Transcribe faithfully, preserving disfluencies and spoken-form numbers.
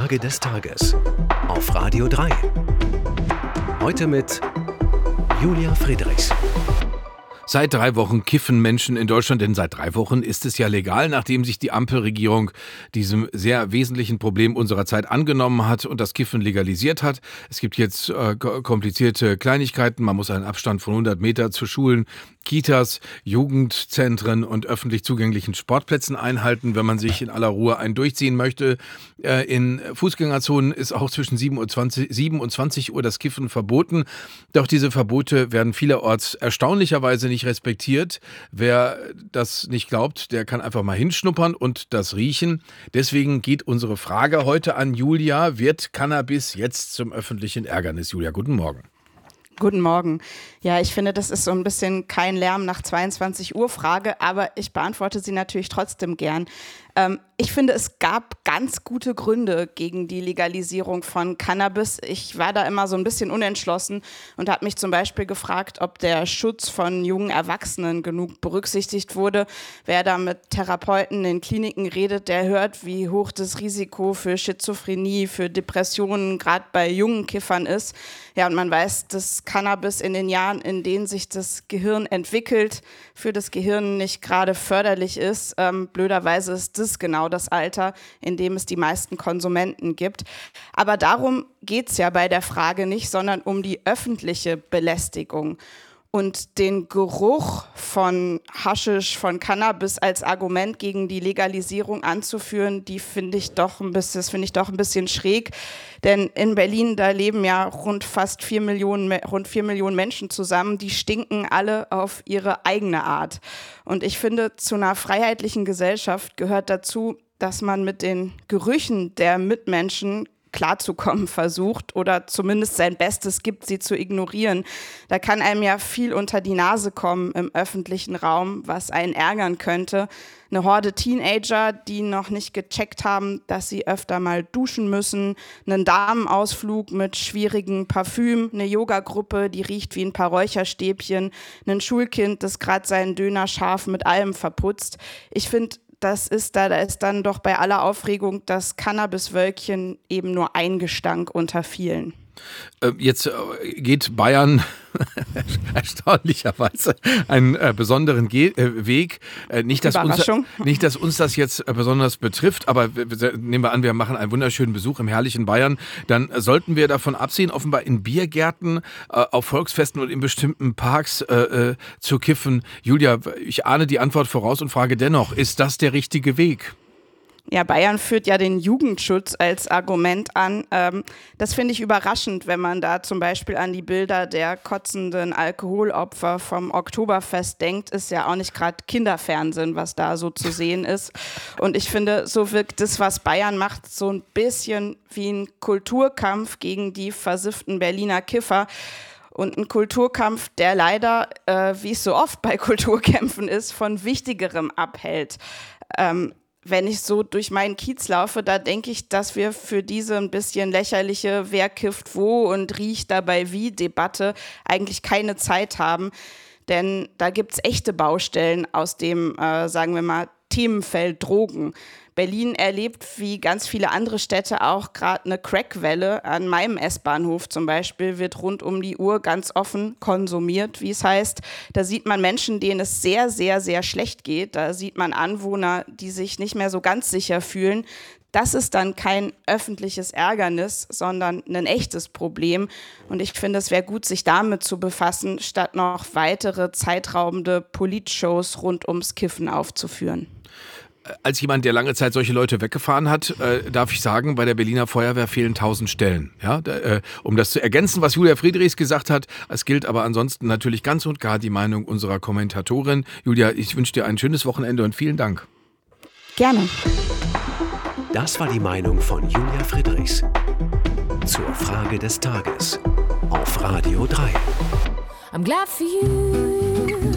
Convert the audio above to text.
Frage des Tages auf Radio drei. Heute mit Julia Friedrichs. Seit drei Wochen kiffen Menschen in Deutschland, denn seit drei Wochen ist es ja legal, nachdem sich die Ampelregierung diesem sehr wesentlichen Problem unserer Zeit angenommen hat und das Kiffen legalisiert hat. Es gibt jetzt äh, komplizierte Kleinigkeiten. Man muss einen Abstand von hundert Meter zu Schulen, Kitas, Jugendzentren und öffentlich zugänglichen Sportplätzen einhalten, wenn man sich in aller Ruhe einen durchziehen möchte. Äh, in Fußgängerzonen ist auch zwischen sieben und zwanzig Uhr das Kiffen verboten. Doch diese Verbote werden vielerorts erstaunlicherweise nicht respektiert. Wer das nicht glaubt, der kann einfach mal hinschnuppern und das riechen. Deswegen geht unsere Frage heute an Julia. Wird Cannabis jetzt zum öffentlichen Ärgernis? Julia, guten Morgen. Guten Morgen. Ja, ich finde, das ist so ein bisschen kein Lärm nach zweiundzwanzig Uhr Frage, aber ich beantworte sie natürlich trotzdem gern. Ähm, ich finde, es gab ganz gute Gründe gegen die Legalisierung von Cannabis. Ich war da immer so ein bisschen unentschlossen und habe mich zum Beispiel gefragt, ob der Schutz von jungen Erwachsenen genug berücksichtigt wurde. Wer da mit Therapeuten in Kliniken redet, der hört, wie hoch das Risiko für Schizophrenie, für Depressionen gerade bei jungen Kiffern ist. Ja, und man weiß, dass Cannabis in den Jahren, in denen sich das Gehirn entwickelt, für das Gehirn nicht gerade förderlich ist. Ähm, blöderweise ist das genau das Alter, in dem es die meisten Konsumenten gibt. Aber darum geht es ja bei der Frage nicht, sondern um die öffentliche Belästigung. Und den Geruch von Haschisch, von Cannabis als Argument gegen die Legalisierung anzuführen, die finde ich doch ein bisschen, das finde ich doch ein bisschen schräg. Denn in Berlin, da leben ja rund fast vier Millionen, rund vier Millionen Menschen zusammen, die stinken alle auf ihre eigene Art. Und ich finde, zu einer freiheitlichen Gesellschaft gehört dazu, dass man mit den Gerüchen der Mitmenschen klarzukommen versucht oder zumindest sein Bestes gibt, sie zu ignorieren. Da kann einem ja viel unter die Nase kommen im öffentlichen Raum, was einen ärgern könnte. Eine Horde Teenager, die noch nicht gecheckt haben, dass sie öfter mal duschen müssen, einen Damenausflug mit schwierigem Parfüm, eine Yogagruppe, die riecht wie ein paar Räucherstäbchen, ein Schulkind, das gerade seinen Döner scharf mit allem verputzt. Ich finde, Das ist da, da ist dann doch bei aller Aufregung das Cannabiswölkchen eben nur ein Gestank unter vielen. Jetzt geht Bayern erstaunlicherweise einen äh, besonderen Ge- äh, Weg. Äh, nicht, dass uns, nicht, dass uns das jetzt äh, besonders betrifft, aber w- w- nehmen wir an, wir machen einen wunderschönen Besuch im herrlichen Bayern. Dann äh, sollten wir davon absehen, offenbar in Biergärten, äh, auf Volksfesten und in bestimmten Parks äh, äh, zu kiffen. Julia, ich ahne die Antwort voraus und frage dennoch, ist das der richtige Weg? Ja, Bayern führt ja den Jugendschutz als Argument an. Ähm, das finde ich überraschend, wenn man da zum Beispiel an die Bilder der kotzenden Alkoholopfer vom Oktoberfest denkt. Ist ja auch nicht gerade Kinderfernsehen, was da so zu sehen ist. Und ich finde, so wirkt das, was Bayern macht, so ein bisschen wie ein Kulturkampf gegen die versifften Berliner Kiffer. Und ein Kulturkampf, der leider, äh, wie es so oft bei Kulturkämpfen ist, von Wichtigerem abhält. Ähm, Wenn ich so durch meinen Kiez laufe, da denke ich, dass wir für diese ein bisschen lächerliche wer kifft wo und riecht dabei wie Debatte eigentlich keine Zeit haben. Denn da gibt es echte Baustellen aus dem, äh, sagen wir mal, Themenfeld Drogen. Berlin erlebt wie ganz viele andere Städte auch gerade eine Crackwelle. An meinem S-Bahnhof zum Beispiel wird rund um die Uhr ganz offen konsumiert, wie es heißt. Da sieht man Menschen, denen es sehr, sehr, sehr schlecht geht. Da sieht man Anwohner, die sich nicht mehr so ganz sicher fühlen. Das ist dann kein öffentliches Ärgernis, sondern ein echtes Problem. Und ich finde, es wäre gut, sich damit zu befassen, statt noch weitere zeitraubende Politshows rund ums Kiffen aufzuführen. Als jemand, der lange Zeit solche Leute weggefahren hat, äh, darf ich sagen, bei der Berliner Feuerwehr fehlen tausend Stellen. Ja, da, äh, um das zu ergänzen, was Julia Friedrichs gesagt hat, es gilt aber ansonsten natürlich ganz und gar die Meinung unserer Kommentatorin. Julia, ich wünsche dir ein schönes Wochenende und vielen Dank. Gerne. Das war die Meinung von Julia Friedrichs zur Frage des Tages auf Radio drei. I'm glad for you.